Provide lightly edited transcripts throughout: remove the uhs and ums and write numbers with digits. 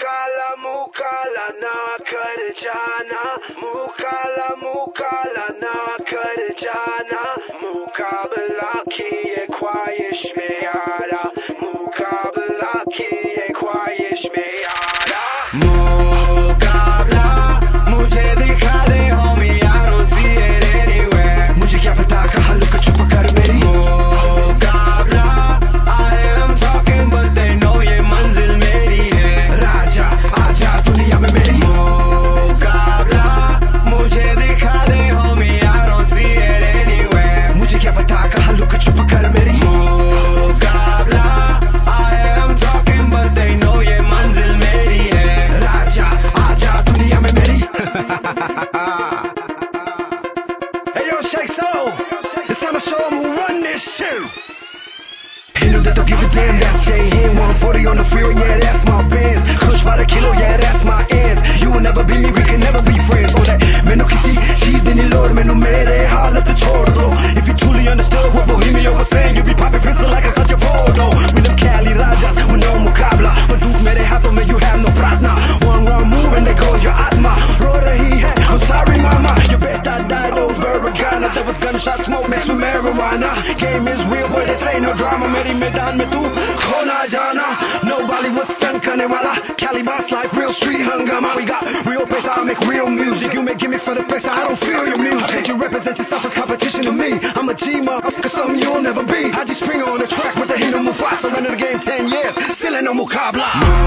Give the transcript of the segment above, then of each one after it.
मुकाला ना कर जाना, मुकाला ना कर जाना, मुकाबला की ये ख्वाहिश में यारा, मुकाबला की ये ख्वाहिश में यारा। मुकाबला मुझे दिखा दे homie, I don't see it anywhere। मुझे क्या पता कहाँ लुक छुप कर मेरी मुकाबला। I am talking but they know ये मंजिल मेरी है। राजा आजा दुनिया में मेरी मुकाबला मुझे दिखा दे homie, I don't see it anywhere। मुझे क्या पता कहाँ लुक छुप कर मेरी मुकाबला। I am talking but they know ये मंजिल मेरी है। राजा आजा दुनिया में मेरी। Hey yo, Shake Soul, it's time to show 'em who run this shit. He knew that don't give a damn, that's Jay Hen. 140 on the freeway, yeah, that's my Benz. Kush by the kilo, yeah, that's my ends. You will never be me, we can never be friends. Oh, that मैंने किसी चीज़ नहीं load, मैंने मेरे हालत छोड़ दो। If you truly understood what Bohemia was saying, you'd be popping pistol like a such a photo. We them Cali Rajas with no मुकाबला, बंदूक मेरे हाथों में, you have no pratna. One wrong move and there goes your atma. रो रही है, I'm sorry mama, your beta died over a Ghana. There was gunshot smoke mixed with marijuana. Game is real but this ain't no drama. मेरी मैदान में तू खो ना जाना। No Bollywood stunt करने वाला, Cali boss like real street hungama. We got real pace, I make real music. You may gimmicks for the place, I don't feel your music. How could you represent yourself as competition to me? I'm a G-motherfucker, something you'll never be. I just spring on the track with the hit of Mufasa. Running the game 10 years, still ain't no मुकाबला।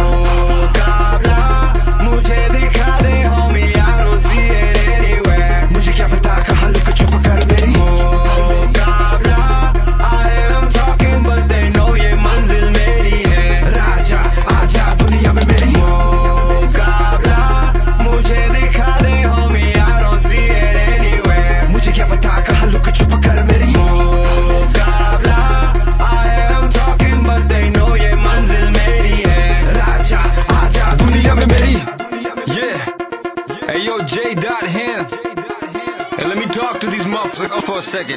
मुकाबला मुझे दिखा दे homie, I don't see it anywhere। मुझे क्या पता कहाँ look छुप कर मेरी मुकाबला। I am talking but they know ये मंजिल मेरी है। राजा आजा दुनिया में मेरी मुकाबला मुझे दिखा दे homie, I don't see it anywhere। मुझे क्या पता कहाँ लुक छुप कर मेरी मुकाबला। I am talking but they know ये मंजिल मेरी है। राजा आजा दुनिया में मेरी। Yeah, hey yo J.Hen, hey let me talk to these motherfuckers for a second।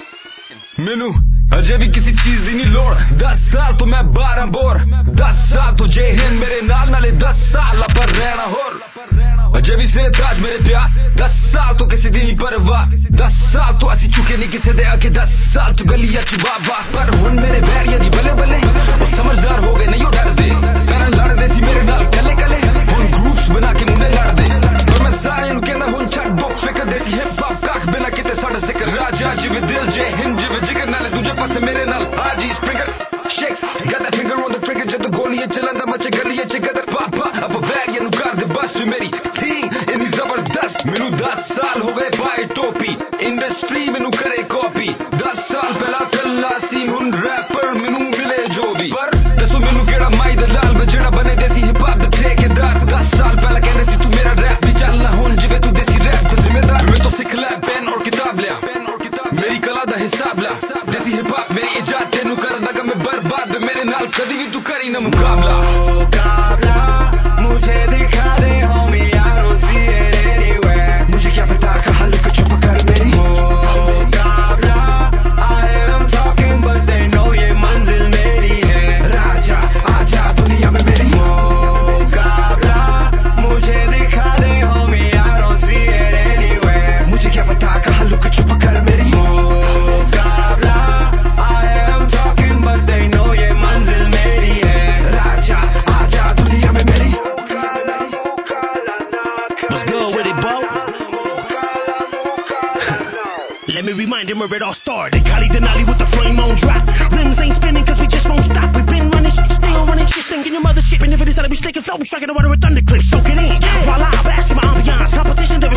मैनू अजे भी किसी चीज दी नहीं लोड़, 10 साल तो मैं 12 बोर, 10 साल तो J.Hen मेरे नाल नाले 10 साल पर रहना होर। अजे भी सिरे ताज मेरे प्यार, 10 साल तो किसी दी नहीं परवाह, 10 साल तो असी चुके नहीं किसी दे आके, 10 साल तो गलियां च बाबा। पर हुन मेरे बैरिया दी बल्ले बल्ले, वो समझदार हो गए नहीं डर दे। पहले लड़दे सी मेरे नाल कले कले, हुन ग्रुप्स बना के मुंडे लड़दे। पर मैं सारे नु कहना हुन छड़ दो फिकर देसी हिप हॉप कख बिना किते साडा जिक्र। राजा जिवे दिल J.Hen जिवे जिगर नाले दूजे पासे मेरे नाल आजी स्प्रिंगर शेक्स got that finger on the trigger जद गोलियां चलांदा मचे गलियां च गदर पापा। अब बैरिया नु कर दे बस मेरी टीम इतनी जबरदस्त। मैनू 10 साल हो गए पाए टोपी, इंडस्ट्री मैनू करे कॉपी। 10 साल पहला कल्ला सी हुन रैपर मैनू मिले जो भी। पर दसो मैनू केड़ा माई दा लाल जेड़ा बने देसी हिप हॉप दा ठेकेदार। 10 साल पहला कहंदे सी तू मेरा रैप भी चलना हुन जिवे तू देसी रैप दा जिम्मेदार। मैं तो सिख लै पेन और किताब लिया, मेरी कला दा हिसाब ला। देसी हिप हॉप मेरी इजाद तेनू कर दगा मैं बर्बाद, मेरे नाल कदी भी तू करी ना मुकाबला। मुकाबला मुझे दिखा दे homie, I don't see it anywhere। मुझे क्या पता कहाँ लुक छुप कर मेरी मुकाबला। I am talking but they know ये मंजिल मेरी है। राजा आजा दुनिया में मेरी मुकाबला मुझे दिखा दे homie, I don't see it anywhere। मुझे क्या पता कहाँ लुक छुप कर मेरी मुकाबला। I am talking but they know ये मंजिल मेरी है। राजा आजा दुनिया में मेरी। What's good with it, Bo? Let me remind him where it all started. Cali Denali with the flame on drop. Rims ain't spinning cause we just won't stop. We've been running shit, still running shit, singing your mother shit. And if it is that we sticking flow, we striking the water with thunder clips. Soak it in while I bask in my ambiance. Competition